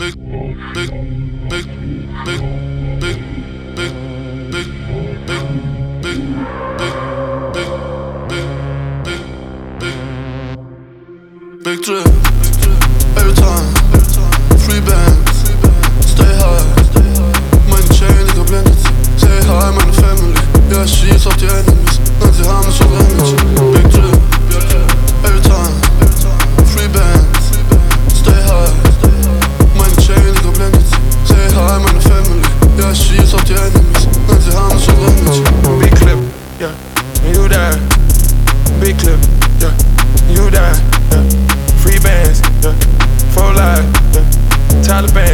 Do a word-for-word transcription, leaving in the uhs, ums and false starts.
big, big, big, big, big, big, big, big, big, big, big, big, big, big, big drip. Every time, free bands, stay high. Meine Chain ist geblendet. Say hi, meine Family. Ja, ich schieß auf die Enemies. Nein, sie haben schon Damage. Big drip. Every time, free bands, stay high. Meine Chain ist geblendet. Say hi, meine Family. Ja, ich schieß auf die Enemies. Nein, sie haben schon Damage. Big clip, yeah, you die. Big clip, yeah, you die, yeah. Free bands, yeah, for life, yeah. Taliban.